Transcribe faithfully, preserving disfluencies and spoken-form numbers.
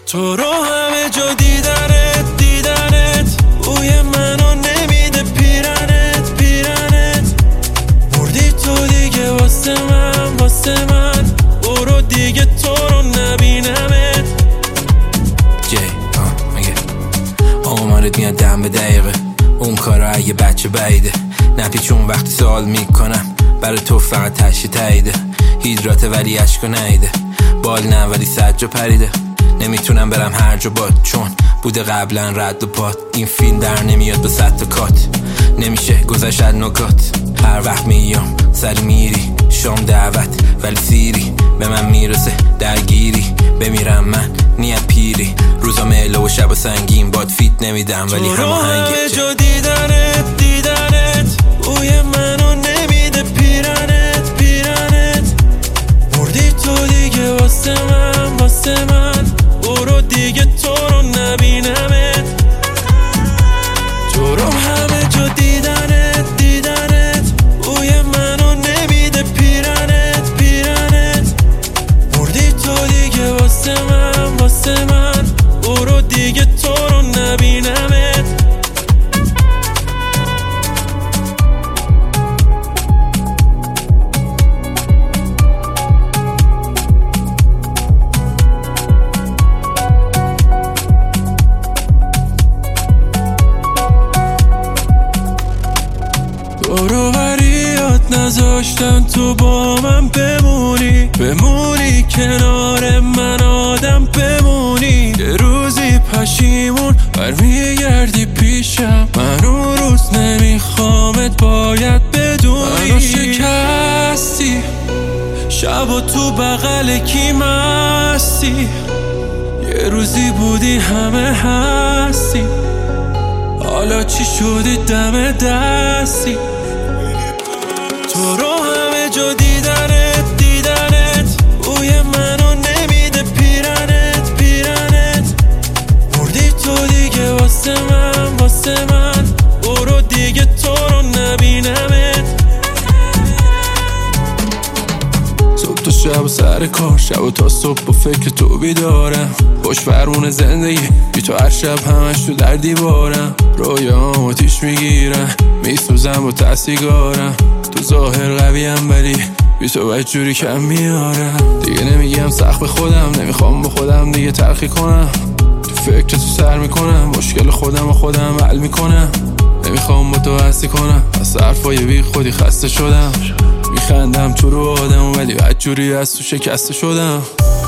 تو رو همه جا دیدنت دیدنت بوی منو نمیده پیرنت پیرنت مردی تو دیگه واسه من واسه من برو دیگه تو رو نبینمت. جی آه مگه آمارت میاد دم به دقیقه اون کارا اگه بچه بعیده نپیچون وقتی سوال میکنم برای تو فقط تشی تاییده هیدراته ولی عشقو نیده بال نه ولی سجا پریده نمیتونم برم هر جا باد چون بوده قبلا رد و پات این فیلم در نمیاد به صد تا کات نمیشه گذشت نکات هر وقت میام سری میری شام دعوت ولی سیری به من میرسه درگیری بمیرم من نیت پیری روزا مهله و شب سنگین باد فیت نمیدم ولی همه هنگی همه جا دیدنت دیدنت بوی منو نمیده پیرنت پیرنت مردی تو دیگه واسه من واسه من برو دیگه تو رو نبینمت. تو رو همه جا دیدنت دیدنت بوی منو نمیده پیرنت پیرنت مردی تو دیگه واسه من واسه من برو دیگه تو رو نبینمت. دوروبریات نذاشتن تو با من بمونی بمونی کنار من آدم بمونی یه روزی پشیمون برمیگردی پیشم من اون روز نمیخوامت باید بدونی منو شکستی شب و تو بغل کی مستی یه روزی بودی همه هستی حالا چی شدی دم دستی. تو رو همه جا دیدنت دیدنت بوی منو نمیده پیرنت پیرنت مردی تو دیگه واسه من واسه من برو دیگه تو رو نبینمت. صبح تا شب و سر کار شب و تا صبح با فکر تو بیدارم خوش فرمون زندگی بی تو هر شب همش تو در دیوارم رویام آتیش میگیرم میسوزم با تسیگارم تو ظاهر قویم ولی بی تو باید جوری کم میارم دیگه نمیگم سخت به خودم نمیخوام با خودم دیگه تلخی کنم تو فکر تو سر میکنم مشکل خودم و خودم حل میکنم نمیخوام با تو هستی کنم از حرفای بی خودی خسته شدم میخندم تو رو آدم ولی بد جوری از تو شکسته شدم.